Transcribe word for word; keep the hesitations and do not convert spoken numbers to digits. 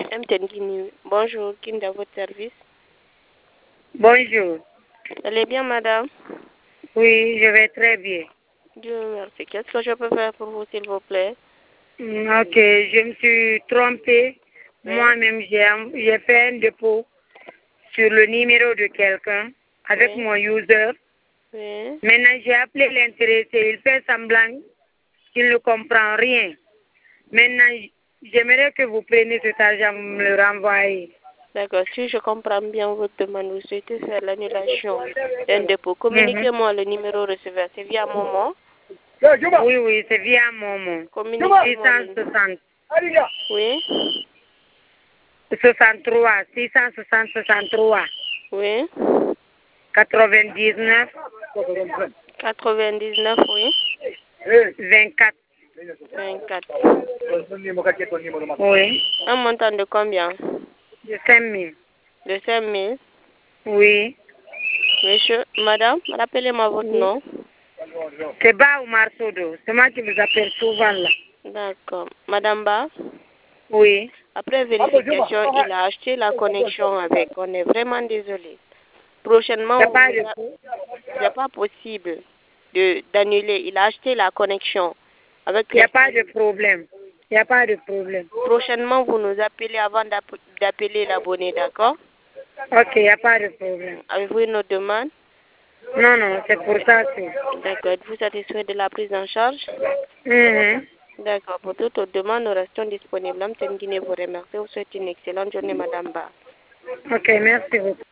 M T N Guinée. Bonjour, qui est à votre service? Bonjour. Vous allez bien, madame? Oui, je vais très bien. Dieu merci. Qu'est-ce que je peux faire pour vous, s'il vous plaît? Mm, Ok, je me suis trompée. Oui. Moi-même, j'ai en- j'ai fait un dépôt sur le numéro de quelqu'un avec Oui. mon user. Oui. Maintenant, j'ai appelé l'intéressé. Il fait semblant qu'il ne comprend rien. Maintenant, j'aimerais que vous preniez cet argent, vous me le renvoyez. D'accord. Si je comprends bien votre demande, vous souhaitez faire l'annulation d'un dépôt. Mhm. Communiquez-moi le numéro receveur. C'est via Momo. Oui, oui, c'est via Momo. Communiquez-moi le... six cent soixante. Oui. soixante-trois, six cent soixante, soixante-trois, Oui. quatre-vingt-dix-neuf, quatre-vingt-dix-neuf, oui. vingt-quatre. vingt-quatre. Oui, Un montant de combien? de cinq mille. De cinq mille. Oui. Monsieur, madame, rappelez-moi votre Oui. nom. C'est Ba ou Marsodo. C'est moi qui vous appelle souvent là. D'accord. Madame Ba, Oui. après vérification, il a acheté la connexion avec. On est vraiment désolé. Prochainement, Il n'y a on pas vous de... a- c'est pas possible de d'annuler. Il a acheté la connexion avec. Il n'y a pas de problème. Il n'y a pas de problème. Prochainement, vous nous appelez avant d'app- d'appeler l'abonné, d'accord? Ok, il n'y a pas de problème. Avez-vous une autre demande? Non, non, c'est pour ça que... D'accord. Êtes-vous satisfait de la prise en charge? Mhm. D'accord. Pour toute autre demande, nous restons disponibles. M T N Guinée vous remercie. Vous souhaite une excellente journée, Madame Ba. Ok, merci beaucoup.